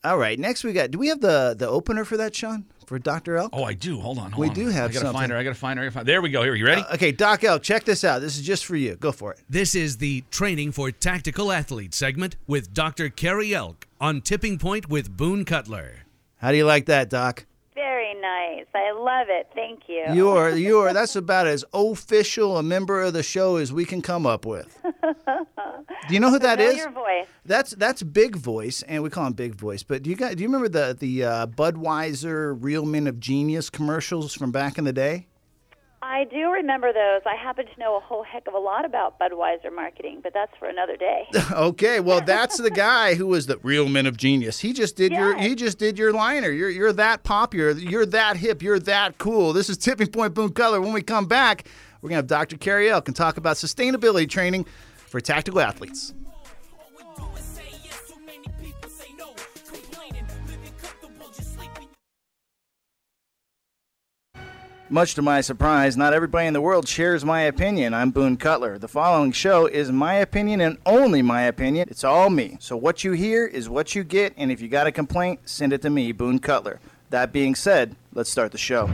All right. Next do we have the opener for that, Sean? For Dr. Elk? Oh, I do. Hold on. We do have I gotta something. I gotta find her. There we go. Here, you ready? Okay, Doc Elk, check this out. This is just for you. Go for it. This is the Training for Tactical Athlete segment with Dr. Kerry Elk on Tipping Point with Boone Cutler. How do you like that, Doc? Very nice. I love it. Thank you. You are. That's about as official a member of the show as we can come up with. Do you know who that is? Your voice. That's Big Voice, and we call him Big Voice. But do you remember the Budweiser Real Men of Genius commercials from back in the day? I do remember those. I happen to know a whole heck of a lot about Budweiser marketing, but that's for another day. Okay, well that's the guy who was the Real Men of Genius. He just did your liner. You're that popular. You're that hip. You're that cool. This is Tipping Point Boone Cutler. When we come back, we're gonna have Dr. Kerry Elk and talk about sustainability training for tactical athletes. Much to my surprise, not everybody in the world shares my opinion. I'm Boone Cutler. The following show is my opinion and only my opinion. It's all me. So what you hear is what you get, and if you got a complaint, send it to me, Boone Cutler. That being said, let's start the show.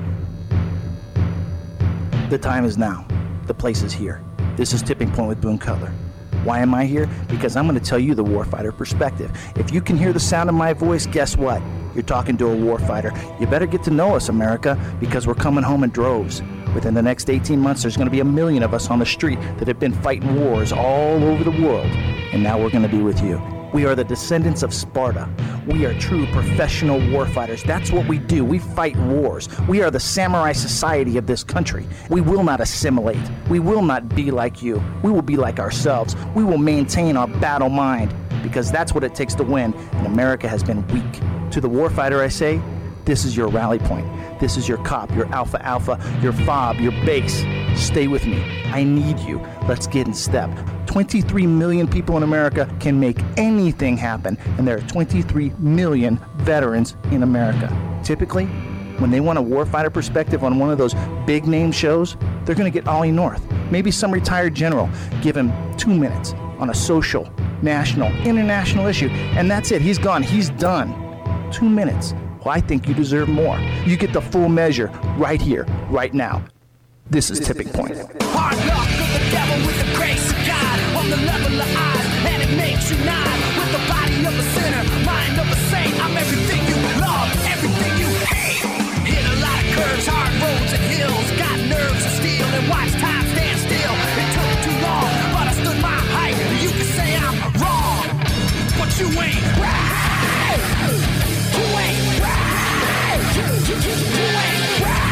The time is now. The place is here. This is Tipping Point with Boone Cutler. Why am I here? Because I'm going to tell you the warfighter perspective. If you can hear the sound of my voice, guess what? You're talking to a warfighter. You better get to know us, America, because we're coming home in droves. Within the next 18 months, there's going to be 1 million of us on the street that have been fighting wars all over the world. And now we're going to be with you. We are the descendants of Sparta. We are true professional warfighters. That's what we do. We fight wars. We are the samurai society of this country. We will not assimilate. We will not be like you. We will be like ourselves. We will maintain our battle mind because that's what it takes to win, and America has been weak. To the warfighter, I say, this is your rally point. This is your cop, your alpha, your fob, your base. Stay with me. I need you. Let's get in step. 23 million people in America can make anything happen, and there are 23 million veterans in America. Typically, when they want a warfighter perspective on one of those big name shows, they're going to get Ollie North, maybe some retired general. Give him 2 minutes on a social, national, international issue, and that's it. He's gone. He's done. 2 minutes. Well, I think you deserve more. You get the full measure right here, right now. This is Tipping Point. Hard luck of the devil with the grace of God on the level of eyes, and it makes you nod with the body of a sinner, mind of a saint. I'm everything you love, everything you hate. Hit a lot of curves, hard roads and hills, got nerves of steel and watch time stand still. It took too long, but I stood my height. You can say I'm wrong, but you ain't right. You ain't right. You ain't right.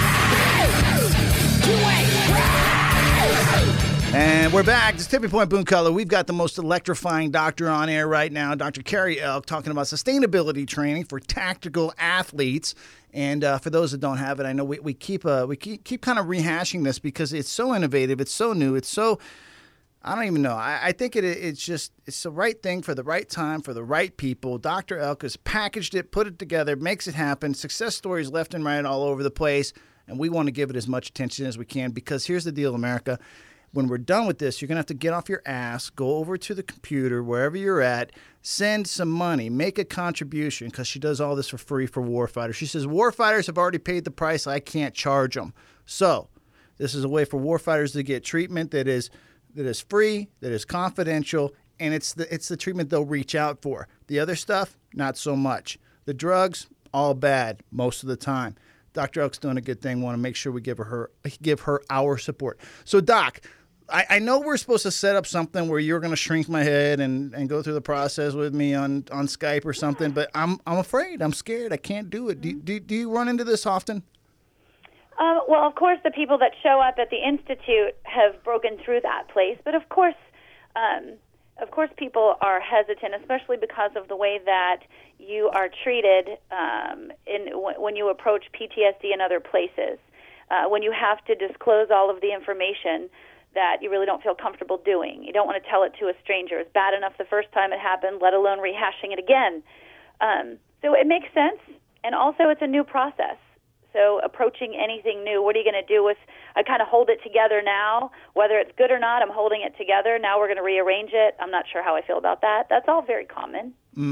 And we're back. It's Tipping Point Boone Cutler. We've got the most electrifying doctor on air right now, Dr. Kerry Elk, talking about sustainability training for tactical athletes. And for those that don't have it, I know we keep kind of rehashing this because it's so innovative, it's so new, it's so, I don't even know. I think it's the right thing for the right time for the right people. Dr. Elk has packaged it, put it together, makes it happen. Success stories left and right all over the place. And we want to give it as much attention as we can because here's the deal, America. When we're done with this, you're going to have to get off your ass, go over to the computer, wherever you're at, send some money, make a contribution because she does all this for free for warfighters. She says, warfighters have already paid the price. I can't charge them. So this is a way for warfighters to get treatment that is free, that is confidential, and it's the treatment they'll reach out for. The other stuff, not so much. The drugs, all bad most of the time. Dr. Elk's doing a good thing. Want to make sure we give her our support. So, Doc, I know we're supposed to set up something where you're going to shrink my head and go through the process with me on Skype or something, but I'm afraid. I'm scared. I can't do it. Do you run into this often? Well, of course, the people that show up at the Institute have broken through that place, but of course, people are hesitant, especially because of the way that you are treated when you approach PTSD and other places. When you have to disclose all of the information that you really don't feel comfortable doing. You don't want to tell it to a stranger. It's bad enough the first time it happened, let alone rehashing it again. So it makes sense, and also it's a new process. So approaching anything new, what are you going to do with, I kind of hold it together now. Whether it's good or not, I'm holding it together. Now we're going to rearrange it. I'm not sure how I feel about that. That's all very common.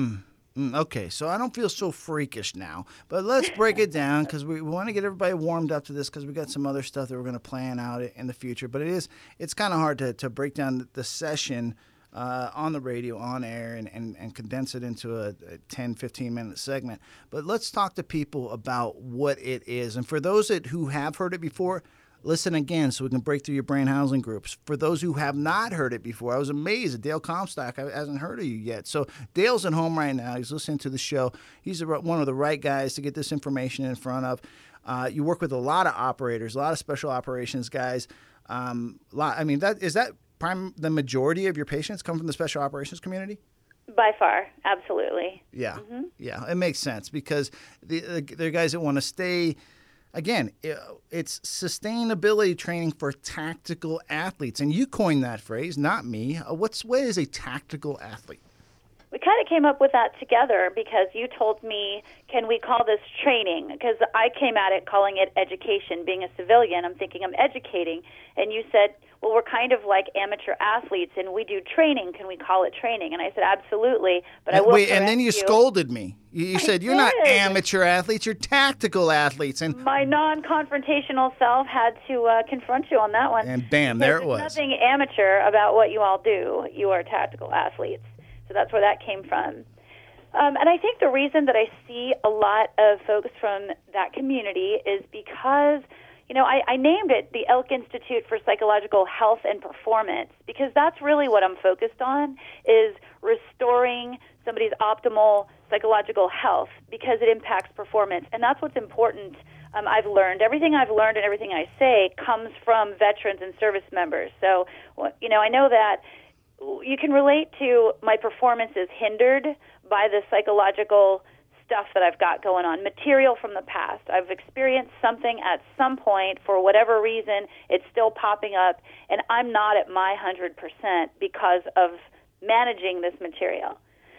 Okay, so I don't feel so freakish now, but let's break it down because we want to get everybody warmed up to this because we got some other stuff that we're going to plan out in the future. But it's kind of hard to break down the session on the radio, on air, and condense it into a 10, 15-minute segment. But let's talk to people about what it is. And for those who have heard it before, listen again so we can break through your brain housing groups. For those who have not heard it before, I was amazed that Dale Comstock hasn't heard of you yet. So Dale's at home right now. He's listening to the show. He's one of the right guys to get this information in front of. You work with a lot of operators, a lot of special operations guys. The majority of your patients come from the special operations community? By far, absolutely. Yeah, yeah, it makes sense because they're guys that want to stay. Again, it's sustainability training for tactical athletes, and you coined that phrase, not me. What is a tactical athlete? We kind of came up with that together because you told me, can we call this training? Because I came at it calling it education. Being a civilian, I'm thinking I'm educating. And you said, well, we're kind of like amateur athletes, and we do training. Can we call it training? And I said, absolutely. But I will correct you. And then you scolded me. You said, you're not amateur athletes, you're tactical athletes. And my non-confrontational self had to confront you on that one. And bam, there it was. There's nothing amateur about what you all do. You are tactical athletes. So that's where that came from. And I think the reason that I see a lot of folks from that community is because, I named it the Elk Institute for Psychological Health and Performance because that's really what I'm focused on is restoring somebody's optimal psychological health because it impacts performance. And that's what's important. I've learned. Everything I've learned and everything I say comes from veterans and service members. So, I know that you can relate to my performance is hindered by the psychological stuff that I've got going on, material from the past. I've experienced something at some point for whatever reason, it's still popping up, and I'm not at my 100% because of managing this material.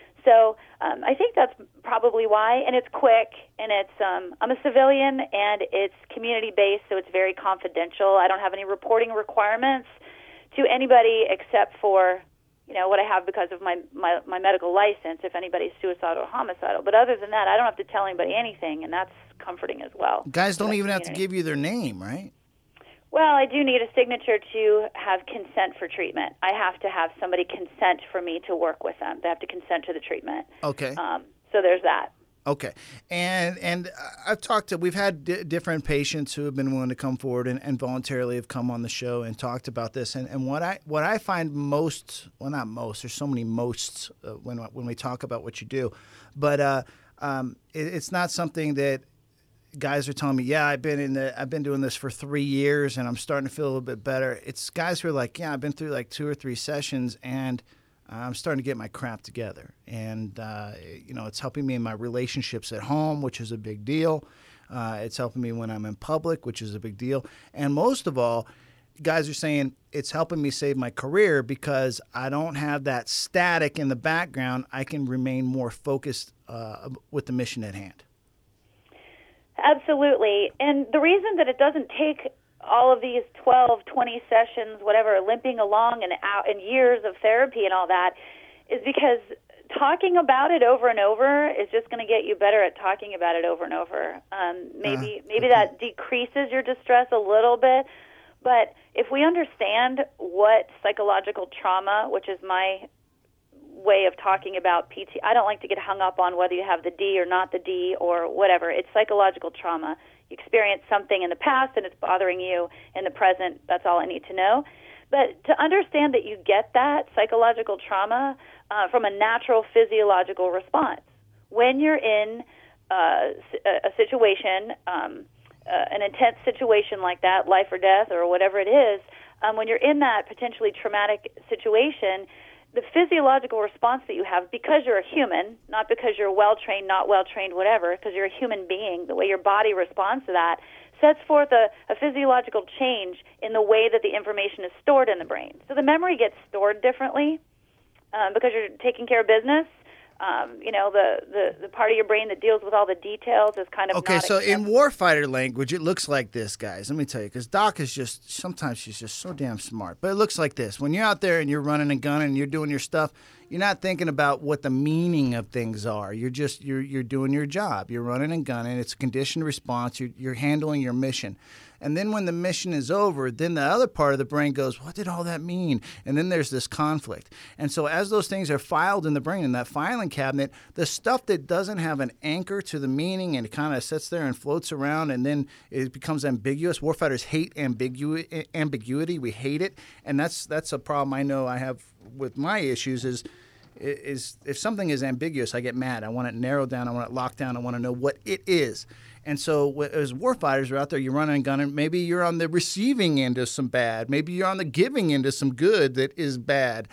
So I think that's probably why, and it's quick, and it's I'm a civilian, and it's community-based, so it's very confidential. I don't have any reporting requirements to anybody except for what I have because of my medical license, if anybody's suicidal or homicidal. But other than that, I don't have to tell anybody anything, and that's comforting as well. Guys don't even have to give you their name, right? Well, I do need a signature to have consent for treatment. I have to have somebody consent for me to work with them. They have to consent to the treatment. Okay. So there's that. Okay. And we've had different patients who have been willing to come forward and voluntarily have come on the show and talked about this. And what I find most, well, not most, there's so many mosts when we talk about what you do, but it's not something that guys are telling me, yeah, I've been doing this for 3 years and I'm starting to feel a little bit better. It's guys who are like, yeah, I've been through like 2 or 3 sessions and I'm starting to get my crap together, and it's helping me in my relationships at home, which is a big deal. It's helping me when I'm in public, which is a big deal. And most of all, guys are saying it's helping me save my career because I don't have that static in the background. I can remain more focused with the mission at hand. Absolutely. And the reason that it doesn't take all of these 12, 20 sessions, whatever, limping along and years of therapy and all that is because talking about it over and over is just going to get you better at talking about it over and over. Maybe that decreases your distress a little bit, but if we understand what psychological trauma, which is my way of talking about PT, I don't like to get hung up on whether you have the D or not the D or whatever. It's psychological trauma. You experience something in the past and it's bothering you in the present. That's all I need to know. But to understand that you get that psychological trauma from a natural physiological response. When you're in a situation, an intense situation like that, life or death or whatever it is, when you're in that potentially traumatic situation, the physiological response that you have, because you're a human, not because you're well-trained, not well-trained, whatever, because you're a human being, the way your body responds to that, sets forth a physiological change in the way that the information is stored in the brain. So the memory gets stored differently because you're taking care of business. The part of your brain that deals with all the details is kind of okay. So in warfighter language, it looks like this, guys. Let me tell you, because Doc is sometimes she's just so damn smart. But it looks like this: when you're out there and you're running and gunning and you're doing your stuff, you're not thinking about what the meaning of things are. You're just you're doing your job. You're running and gunning. It's a conditioned response. You're handling your mission. And then when the mission is over, then the other part of the brain goes, what did all that mean? And then there's this conflict. And so as those things are filed in the brain, in that filing cabinet, the stuff that doesn't have an anchor to the meaning and it kind of sits there and floats around and then it becomes ambiguous. Warfighters hate ambiguity. We hate it. And that's a problem I know I have with my issues is if something is ambiguous, I get mad. I want it narrowed down. I want it locked down. I want to know what it is. And so as warfighters are out there, you're running and gunning. Maybe you're on the receiving end of some bad. Maybe you're on the giving end of some good that is bad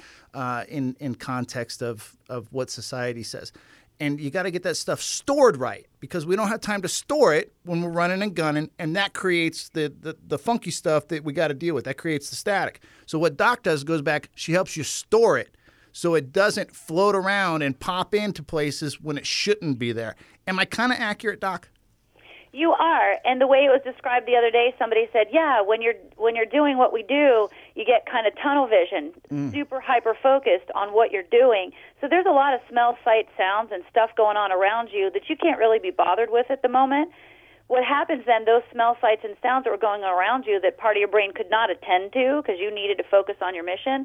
in context of what society says. And you got to get that stuff stored right because we don't have time to store it when we're running and gunning, and that creates the funky stuff that we got to deal with. That creates the static. So what Doc does goes back, she helps you store it so it doesn't float around and pop into places when it shouldn't be there. Am I kind of accurate, Doc? You are, and the way it was described the other day, somebody said, yeah, when you're doing what we do, you get kind of tunnel vision, super hyper-focused on what you're doing. So there's a lot of smell, sight, sounds, and stuff going on around you that you can't really be bothered with at the moment. What happens then, those smell, sights, and sounds that were going on around you that part of your brain could not attend to because you needed to focus on your mission,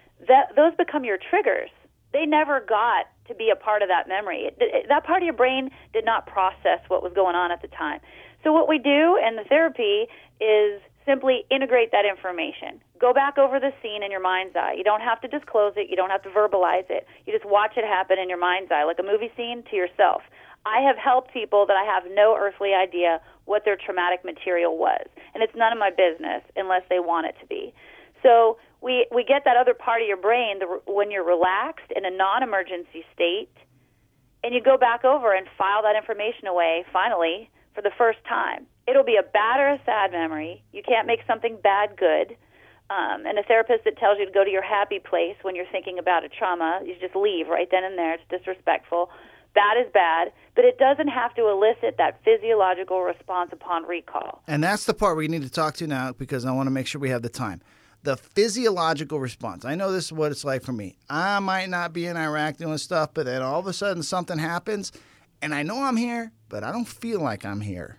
those become your triggers. They never got to be a part of that memory. That part of your brain did not process what was going on at the time. So what we do in the therapy is simply integrate that information. Go back over the scene in your mind's eye. You don't have to disclose it. You don't have to verbalize it. You just watch it happen in your mind's eye, like a movie scene to yourself. I have helped people that I have no earthly idea what their traumatic material was, and it's none of my business unless they want it to be. So we get that other part of your brain when you're relaxed in a non-emergency state, and you go back over and file that information away, finally, for the first time. It'll be a bad or a sad memory. You can't make something bad good. And a therapist that tells you to go to your happy place when you're thinking about a trauma, you just leave right then and there. It's disrespectful. Bad is bad, but it doesn't have to elicit that physiological response upon recall. And that's the part we need to talk to now because I want to make sure we have the time. The physiological response. I know this is what it's like for me. I might not be in Iraq doing stuff, but then all of a sudden something happens, and I know I'm here, but I don't feel like I'm here.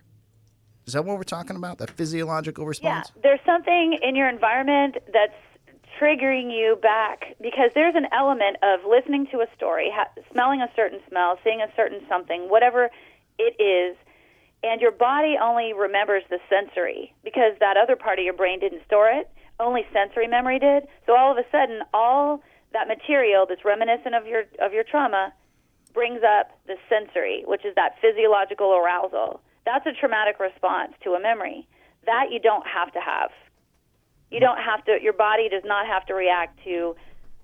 Is that what we're talking about, the physiological response? Yeah, there's something in your environment that's triggering you back because there's an element of listening to a story, smelling a certain smell, seeing a certain something, whatever it is, and your body only remembers the sensory because that other part of your brain didn't store it. Only sensory memory did. So all of a sudden, all that material that's reminiscent of your trauma brings up the sensory, which is that physiological arousal. That's a traumatic response to a memory. That you don't have to have. You don't have to. Your body does not have to react to,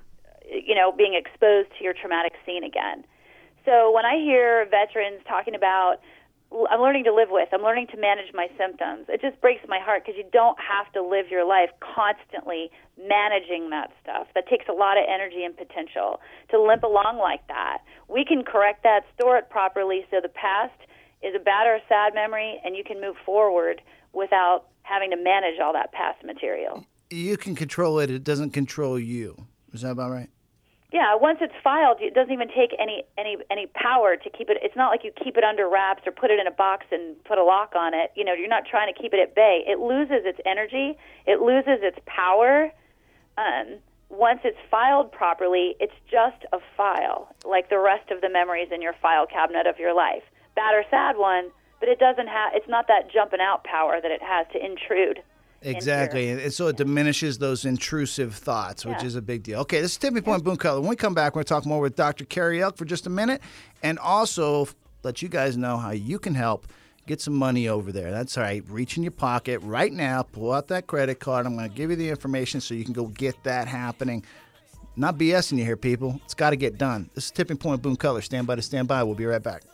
being exposed to your traumatic scene again. So when I hear veterans talking about, I'm learning to live with, I'm learning to manage my symptoms, it just breaks my heart because you don't have to live your life constantly managing that stuff. That takes a lot of energy and potential to limp along like that. We can correct that, store it properly so the past is a bad or a sad memory and you can move forward without having to manage all that past material. You can control it. It doesn't control you. Is that about right? Yeah, once it's filed, it doesn't even take any power to keep it. It's not like you keep it under wraps or put it in a box and put a lock on it. You're not trying to keep it at bay. It loses its energy. It loses its power. Once it's filed properly, it's just a file, like the rest of the memories in your file cabinet of your life. Bad or sad one, but it doesn't have. It's not that jumping out power that it has to intrude. Exactly, and so it diminishes those intrusive thoughts, which is a big deal. Okay, this is Tipping Point Boone Cutler. When we come back, we're going to talk more with Dr. Carrie Elk for just a minute, and also let you guys know how you can help get some money over there. That's right. Reach in your pocket right now, pull out that credit card. I'm going to give you the information so you can go get that happening. Not BSing you here, people. It's got to get done. This is Tipping Point Boone Cutler. Stand by to stand by. We'll be right back.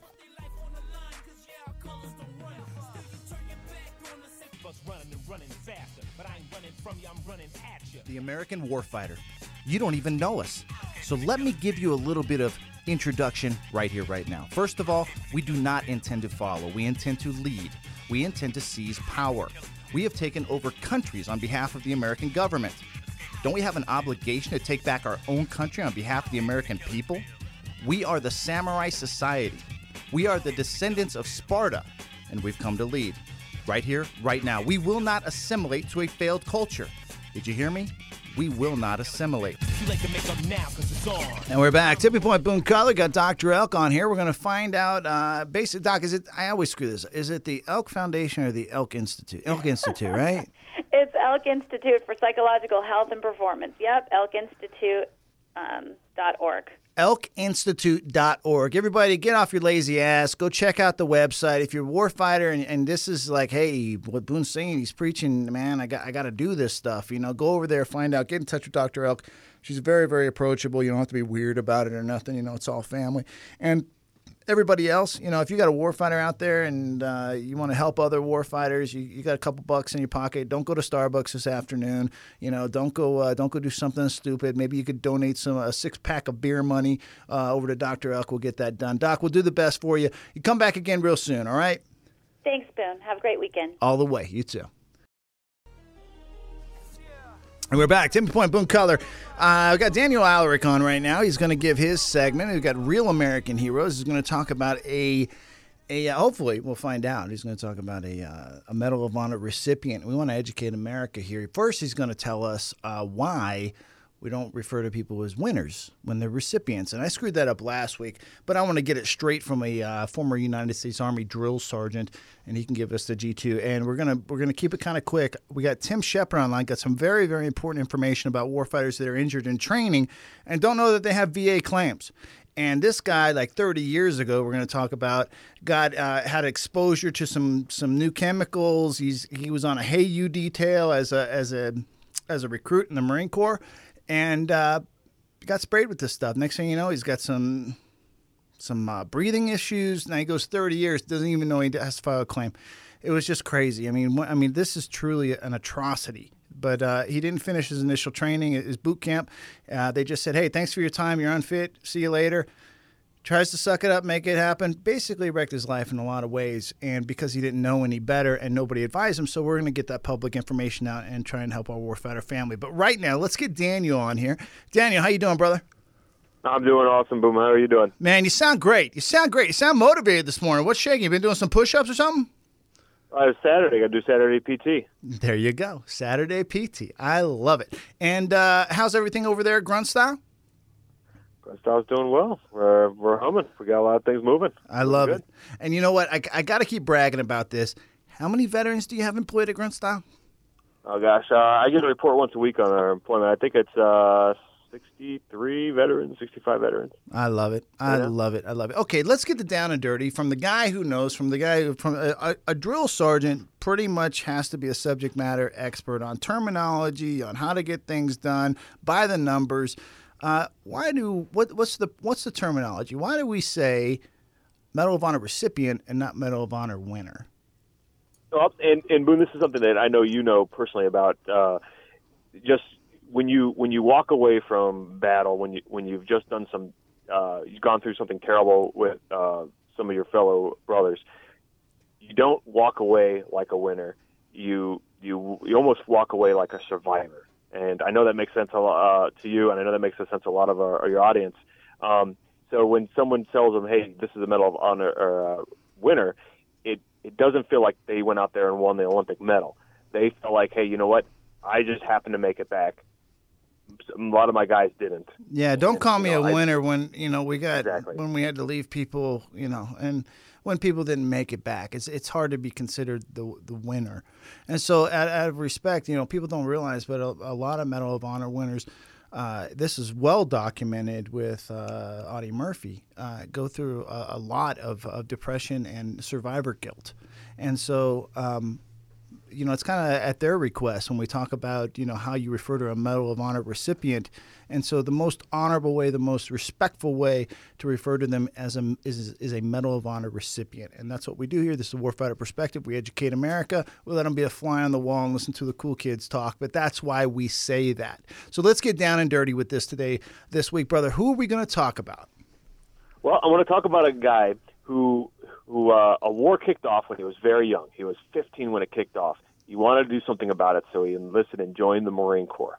The American Warfighter. You don't even know us. So let me give you a little bit of introduction right here, right now. First of all, we do not intend to follow. We intend to lead. We intend to seize power. We have taken over countries on behalf of the American government. Don't we have an obligation to take back our own country on behalf of the American people? We are the Samurai Society. We are the descendants of Sparta, and we've come to lead. Right here, right now. We will not assimilate to a failed culture. Did you hear me? We will not assimilate. And we're back. Tipping Point Boone Cutler. Got Dr. Elk on here. We're going to find out, basic, Doc, is it, I always screw this. Is it the Elk Foundation or the Elk Institute? Elk Institute, right? It's Elk Institute for Psychological Health and Performance. Yep, elkinstitute.org. elkinstitute.org. Everybody, get off your lazy ass. Go check out the website. If you're a warfighter and this is like, hey, what Boone's saying, he's preaching, man, I got to do this stuff. You know, go over there, find out, get in touch with Dr. Elk. She's very, very approachable. You don't have to be weird about it or nothing. You know, it's all family. And everybody else, you know, if you got a warfighter out there and you want to help other warfighters, you got a couple bucks in your pocket. Don't go to Starbucks this afternoon. You know, don't go do something stupid. Maybe you could donate a 6-pack of beer money over to Dr. Elk. We'll get that done. Doc, we'll do the best for you. You come back again real soon. All right. Thanks, Boone. Have a great weekend. All the way. You too. And we're back. Tipping Point Boone Cutler. We've got Daniel Alaric on right now. He's going to give his segment. We've got Real American Heroes. He's going to talk about hopefully we'll find out. He's going to talk about a Medal of Honor recipient. We want to educate America here. First, he's going to tell us why we don't refer to people as winners when they're recipients. And I screwed that up last week, but I want to get it straight from a former United States Army drill sergeant, and he can give us the G2. And we're gonna keep it kind of quick. We got Tim Shepard online, got some very, very important information about warfighters that are injured in training and don't know that they have VA claims. And this guy, like 30 years ago, we're going to talk about, had exposure to some new chemicals. He was on a HAYU detail as a recruit in the Marine Corps. And got sprayed with this stuff. Next thing you know, he's got some breathing issues. Now he goes 30 years, doesn't even know he has to file a claim. It was just crazy. I mean, this is truly an atrocity. But he didn't finish his initial training, his boot camp. They just said, hey, thanks for your time. You're unfit. See you later. Tries to suck it up, make it happen. Basically wrecked his life in a lot of ways. And because he didn't know any better and nobody advised him, so we're going to get that public information out and try and help our warfighter family. But right now, let's get Daniel on here. Daniel, how you doing, brother? I'm doing awesome, Boom. How are you doing? Man, you sound great. You sound motivated this morning. What's shaking? You been doing some push-ups or something? It's Saturday. I got to do Saturday PT. There you go. Saturday PT. I love it. And how's everything over there at Grunt Style? Grunt Style's doing well. We're humming. We got a lot of things moving. I love it. And you know what? I got to keep bragging about this. How many veterans do you have employed at Grunt Style? Oh, gosh. I get a report once a week on our employment. I think it's 63 veterans, 65 veterans. I love it. I love it. Okay, let's get the down and dirty from the guy who knows, from a drill sergeant pretty much has to be a subject matter expert on terminology, on how to get things done, by the numbers. What's the terminology? Why do we say Medal of Honor recipient and not Medal of Honor winner? Well, and Boone, this is something that I know you know personally about. Just when you walk away from battle, when you've just done you've gone through something terrible with some of your fellow brothers, you don't walk away like a winner. You almost walk away like a survivor. And I know that makes sense to you, and I know that makes sense to a lot of your audience. So when someone tells them, hey, this is a Medal of Honor winner, it doesn't feel like they went out there and won the Olympic medal. They feel like, hey, you know what? I just happened to make it back. A lot of my guys didn't. Yeah, don't call me a winner when we got exactly. When we had to leave people, and when people didn't make it back. It's hard to be considered the winner. And so out of respect, people don't realize, but a lot of Medal of Honor winners, this is well documented with Audie Murphy, go through a lot of depression and survivor guilt. And so it's kind of at their request when we talk about, how you refer to a Medal of Honor recipient. And so the most honorable way, the most respectful way to refer to them is a Medal of Honor recipient. And that's what we do here. This is a Warfighter Perspective. We educate America. We let them be a fly on the wall and listen to the cool kids talk. But that's why we say that. So let's get down and dirty with this this week, brother. Who are we going to talk about? Well, I want to talk about a guy who a war kicked off when he was very young. He was 15 when it kicked off. He wanted to do something about it, so he enlisted and joined the Marine Corps.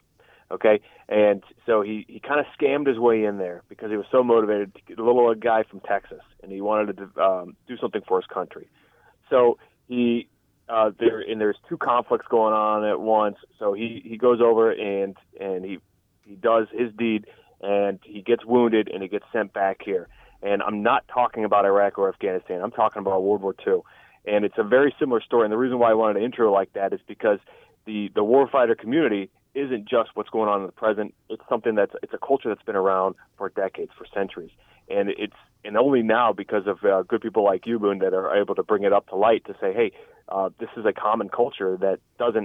Okay, and so he kind of scammed his way in there because he was so motivated. A little guy from Texas, and he wanted to do something for his country. So there's two conflicts going on at once. So he goes over and he does his deed, and he gets wounded, and he gets sent back here. And I'm not talking about Iraq or Afghanistan. I'm talking about World War II. And it's a very similar story. And the reason why I wanted to intro like that is because the warfighter community isn't just what's going on in the present. It's something it's a culture that's been around for decades, for centuries. And and only now because of good people like you, Boone, that are able to bring it up to light to say, hey, this is a common culture that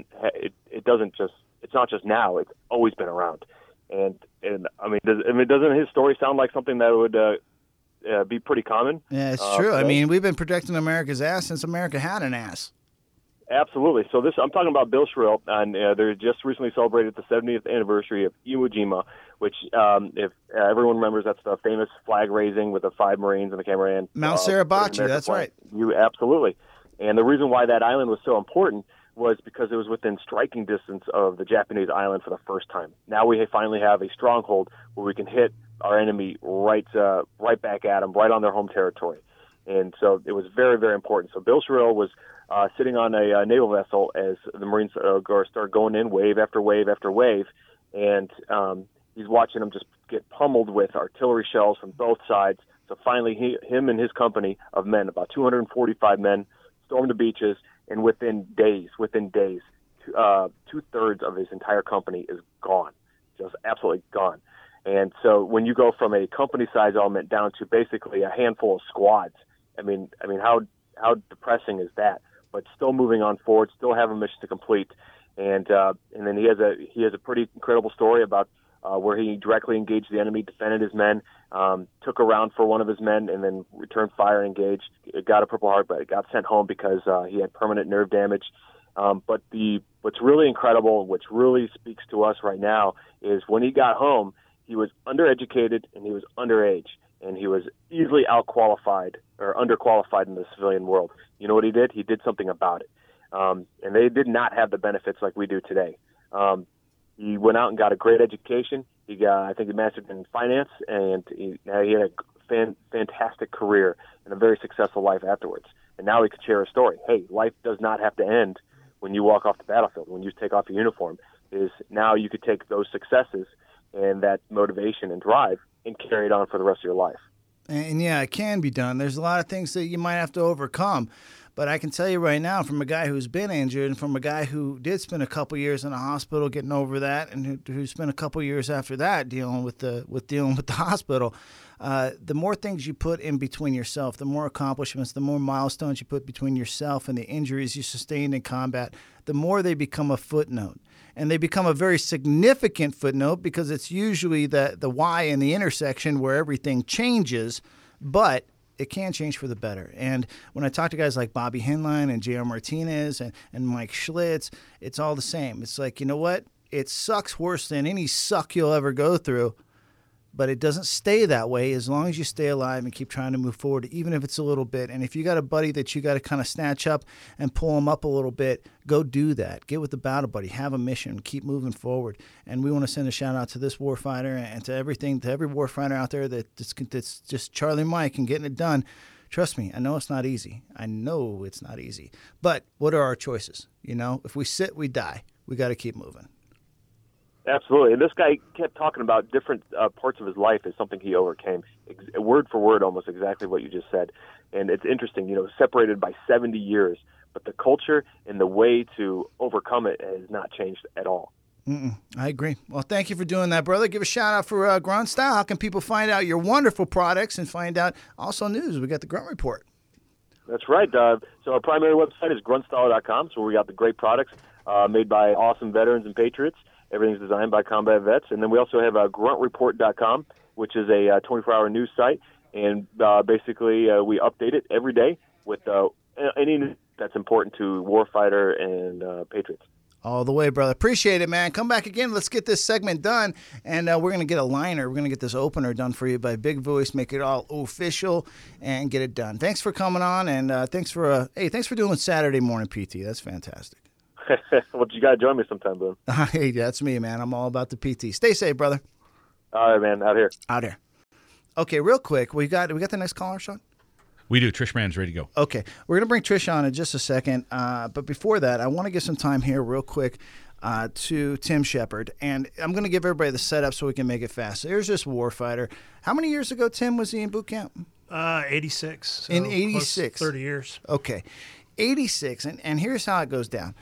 it's not just now, it's always been around. And I mean, doesn't his story sound like something that would be pretty common? Yeah, it's true. I mean, we've been protecting America's ass since America had an ass. Absolutely. So I'm talking about Bill Sherrill, and they just recently celebrated the 70th anniversary of Iwo Jima, which, if everyone remembers, that's the famous flag raising with the 5 Marines and the cameraman. Mount Suribachi, that's flag. right. Absolutely. And the reason why that island was so important was because it was within striking distance of the Japanese island for the first time. Now we finally have a stronghold where we can hit our enemy right back at them, right on their home territory. And so it was very, very important. So Bill Sherrill was sitting on a naval vessel as the Marines start going in wave after wave after wave, and he's watching them just get pummeled with artillery shells from both sides. So finally, him and his company of men, about 245 men, stormed the beaches, and within days, 2/3 of his entire company is gone, just absolutely gone. And so when you go from a company-size element down to basically a handful of squads, I mean, how depressing is that? But still moving on forward, still have a mission to complete, and then he has a pretty incredible story about where he directly engaged the enemy, defended his men, took a round for one of his men, and then returned fire and engaged. It got a Purple Heart, but it got sent home because he had permanent nerve damage. But what's really incredible, which really speaks to us right now, is when he got home, he was undereducated and he was underage, and he was easily outqualified or underqualified in the civilian world. You know what he did? He did something about it. And they did not have the benefits like we do today. He went out and got a great education. I think he mastered in finance, and he had a fantastic career and a very successful life afterwards. And now he could share a story. Hey, life does not have to end when you walk off the battlefield, when you take off your uniform. Is now you could take those successes and that motivation and drive and carry it on for the rest of your life. And yeah, it can be done. There's a lot of things that you might have to overcome. But I can tell you right now, from a guy who's been injured and from a guy who did spend a couple years in the hospital getting over that, and who spent a couple years after that dealing with the hospital, the more things you put in between yourself, the more accomplishments, the more milestones you put between yourself and the injuries you sustained in combat, the more they become a footnote. And they become a very significant footnote because it's usually the Y in the intersection where everything changes, but it can change for the better. And when I talk to guys like Bobby Heinlein and J.R. Martinez and Mike Schlitz, it's all the same. It's like, you know what? It sucks worse than any suck you'll ever go through, but it doesn't stay that way as long as you stay alive and keep trying to move forward, even if it's a little bit. And if you got a buddy that you got to kind of snatch up and pull him up a little bit, go do that. Get with the battle buddy. Have a mission. Keep moving forward. And we want to send a shout out to this warfighter and to every warfighter out there that's just Charlie Mike and getting it done. Trust me, I know it's not easy. But what are our choices? You know, if we sit, we die. We got to keep moving. Absolutely. And this guy kept talking about different parts of his life as something he overcame, word for word, almost exactly what you just said. And it's interesting, separated by 70 years, but the culture and the way to overcome it has not changed at all. I agree. Well, thank you for doing that, brother. Give a shout out for Grunt Style. How can people find out your wonderful products and find out also news? We got the Grunt Report. That's right. So our primary website is gruntstyle.com. So we got the great products made by awesome veterans and patriots. Everything's designed by combat vets. And then we also have gruntreport.com, which is a 24-hour news site. And basically, we update it every day with any news that's important to warfighter and patriots. All the way, brother. Appreciate it, man. Come back again. Let's get this segment done. And we're going to get a liner. We're going to get this opener done for you by Big Voice, make it all official, and get it done. Thanks for coming on. And thanks for doing Saturday morning PT. That's fantastic. Well, you got to join me sometime, Boone. Hey, that's me, man. I'm all about the PT. Stay safe, brother. All right, man. Out here. Out here. Okay, real quick. We got the next caller, Sean? We do. Trish Mann's ready to go. Okay. We're going to bring Trish on in just a second. But before that, I want to give some time here real quick to Tim Shepard. And I'm going to give everybody the setup so we can make it fast. There's this warfighter. How many years ago, Tim, was he in boot camp? 86. So in 86. 30 years. Okay. 86. And here's how it goes down.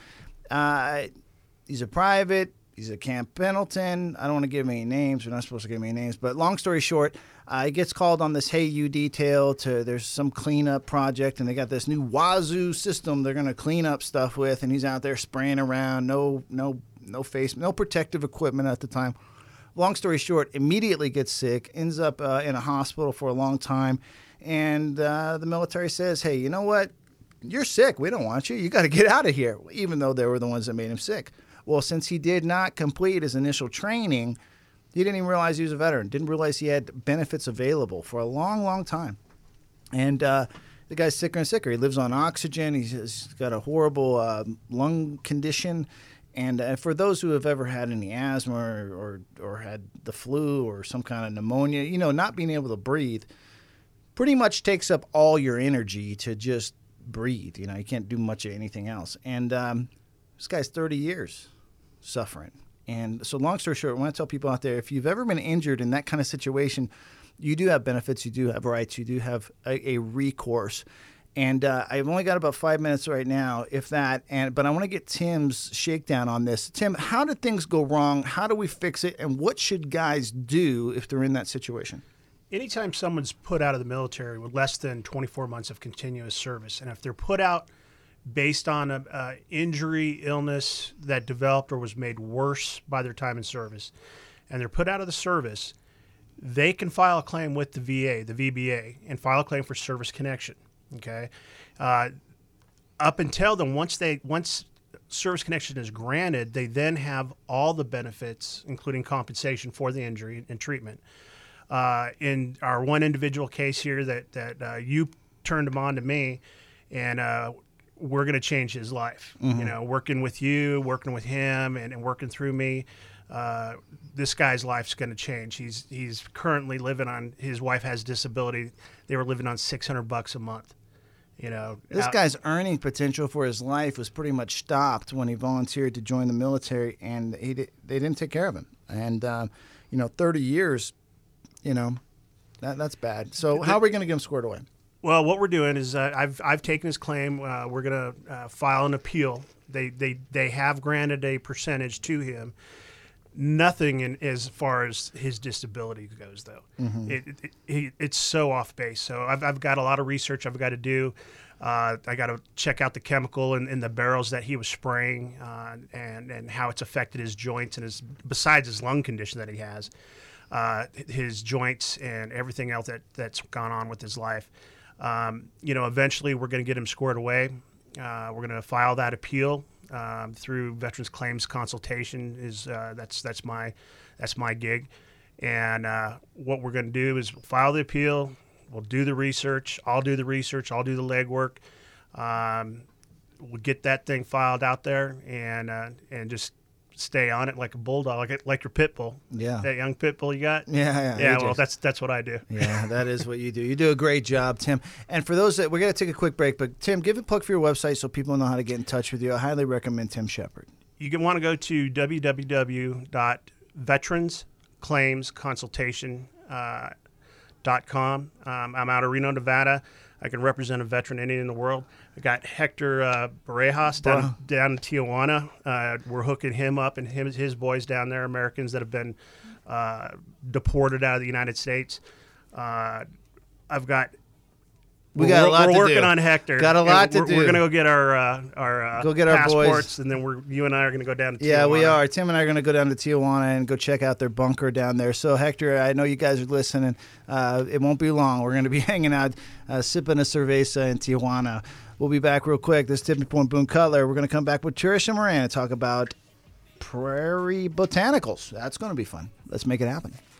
He's a private. He's at Camp Pendleton. I don't want to give him any names. We're not supposed to give him any names. But long story short, he gets called on this Hey You detail There's some cleanup project, and they got this new Wazoo system they're going to clean up stuff with, and he's out there spraying around. No protective equipment at the time. Long story short, immediately gets sick, ends up in a hospital for a long time, and the military says, hey, you know what? You're sick. We don't want you. You got to get out of here, even though they were the ones that made him sick. Well, since he did not complete his initial training, he didn't even realize he was a veteran, didn't realize he had benefits available for a long, long time. And the guy's sicker and sicker. He lives on oxygen. He's got a horrible lung condition. And for those who have ever had any asthma or had the flu or some kind of pneumonia, not being able to breathe pretty much takes up all your energy to just breathe. You can't do much of anything else. And this guy's 30 years suffering. And so long story short, I want to tell people out there, if you've ever been injured in that kind of situation, you do have benefits, you do have rights, you do have a recourse. And I've only got about 5 minutes right now, if that. But I want to get Tim's shakedown on this. Tim, how did things go wrong? How do we fix it? And what should guys do if they're in that situation? Anytime someone's put out of the military with less than 24 months of continuous service, and if they're put out based on an injury, illness that developed or was made worse by their time in service, and they're put out of the service, they can file a claim with the VA, the VBA, and file a claim for service connection. Okay, up until then, once service connection is granted, they then have all the benefits, including compensation for the injury and treatment. In our one individual case here that you turned him on to me, and we're going to change his life. Mm-hmm. Working with you, working with him, and working through me, this guy's life's going to change. He's currently living on, his wife has disability. They were living on $600 a month. This guy's earning potential for his life was pretty much stopped when he volunteered to join the military, and they didn't take care of him. And 30 years, that's bad. So how are we going to get him squared away? Well, what we're doing is I've taken his claim. We're going to file an appeal. They have granted a percentage to him. Nothing as far as his disability goes, though. Mm-hmm. It's so off base. So I've got a lot of research I've got to do. I got to check out the chemical in the barrels that he was spraying and how it's affected his joints and besides his lung condition that he has, his joints and everything else that's gone on with his life. Eventually we're going to get him squared away. We're going to file that appeal through Veterans Claims Consultation. That's my gig. And what we're going to do is file the appeal. We'll do the research. I'll do the research. I'll do the legwork. We'll get that thing filed out there and just stay on it like a bulldog, like your pit bull. Yeah. That young pit bull you got? Yeah. Yeah, well, that's what I do. Yeah, that is what you do. You do a great job, Tim. And for those we're going to take a quick break, but Tim, give a plug for your website so people know how to get in touch with you. I highly recommend Tim Shepard. You want to go to www.veteransclaimsconsultation.com. I'm out of Reno, Nevada. I can represent a veteran anywhere in the world. I got Hector Barejas down in Tijuana. We're hooking him up and his boys down there, Americans that have been deported out of the United States. We're working on Hector. Got a lot to do. We're going to go get our passports, and then you and I are going to go down to Tijuana. Yeah, we are. Tim and I are going to go down to Tijuana and go check out their bunker down there. So, Hector, I know you guys are listening. It won't be long. We're going to be hanging out, sipping a cerveza in Tijuana. We'll be back real quick. This is Tipping Point Boone Cutler. We're going to come back with Tricia Moran and talk about prairie botanicals. That's going to be fun. Let's make it happen.